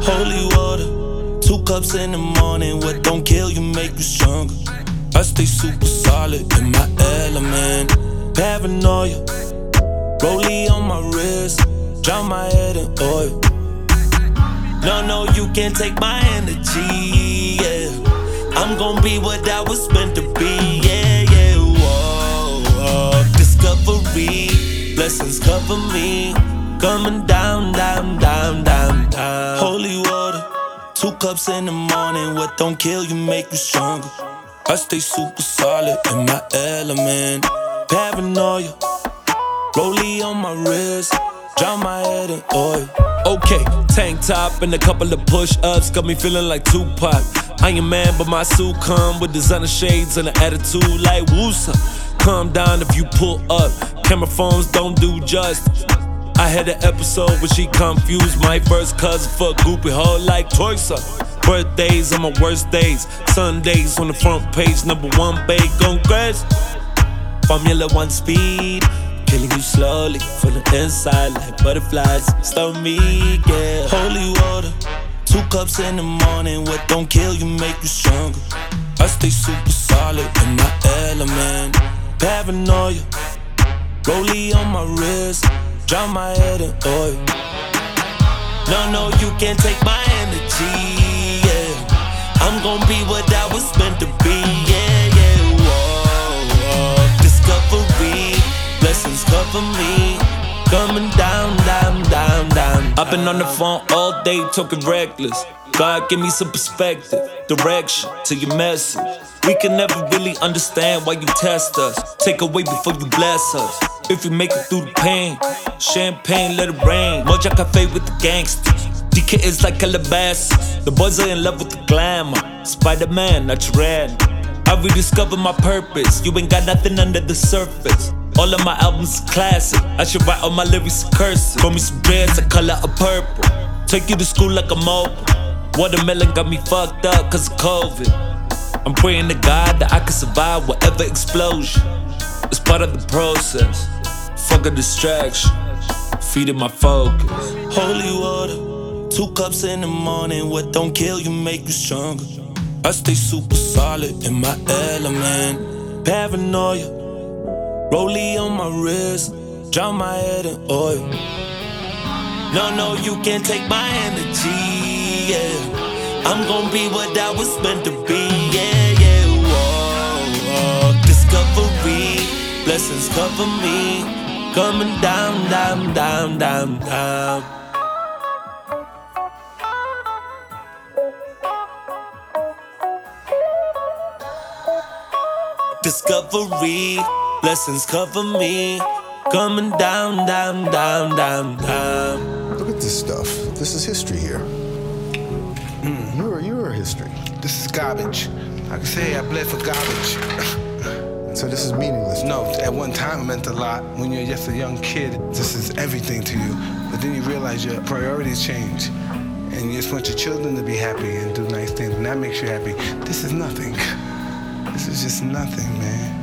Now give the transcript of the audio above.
Holy water, 2 cups in the morning. What don't kill you make you stronger. I stay super solid in my element. Paranoia, rollie on my wrist, drown my head in oil. No, you can't take my energy, yeah. I'm gon' be what I was meant to be, yeah. Whoa. Discovery, blessings cover me. Coming down. Holy water, 2 cups in the morning. What don't kill you make you stronger. I stay super solid in my element. Paranoia, rollie on my wrist, drown my head in oil. Okay, tank top and a couple of push-ups got me feeling like Tupac. I ain't man, but my suit come with designer shades and an attitude like Woosa. Calm down if you pull up. Camera phones don't do justice. I had an episode where she confused my first cousin for a groupie hoe like Toysa. Birthdays on my worst days, Sundays on the front page, #1 babe gon' grace. Formula 1 speed, killing you slowly, from the inside like butterflies. Stormy, yeah. Holy water, 2 cups in the morning. What don't kill you make you stronger. I stay super solid in my element. Paranoia, rollie on my wrist, drown my head in oil. No, you can't take my energy, yeah. I'm gon' be what I was meant to be, yeah. Whoa. Discovery, blessings cover me. Coming down. I've been on the phone all day talking reckless. God, give me some perspective, direction to your message. We can never really understand why you test us. Take away before you bless us. If we make it through the pain, champagne, let it rain. Moja Cafe with the gangsters. DK is like Calabasas. The boys are in love with the glamour. Spider-Man, natural. I rediscovered my purpose. You ain't got nothing under the surface. All of my albums classic. I should write all my lyrics cursive. Call me some dreads, the color of purple. Take you to school like a mobile. Watermelon got me fucked up cause of COVID. I'm praying to God that I can survive whatever explosion. It's part of the process. Fuck a distraction. Feeding my focus. Holy water, 2 cups in the morning. What don't kill you make you stronger. I stay super solid in my element. Paranoia, rollie on my wrist, drown my head in oil. No, you can't take my energy, yeah. I'm gon' be what I was meant to be, yeah. Whoa. Discovery, blessings cover me. Coming down. Discovery, blessings cover me. Coming down. Look at this stuff. This is history here. You're history. This is garbage. I can say I bled for garbage. So this is meaningless. No, at one time it meant a lot. When you're just a young kid, this is everything to you. But then you realize your priorities change. And you just want your children to be happy and do nice things, and that makes you happy. This is nothing. This is just nothing, man.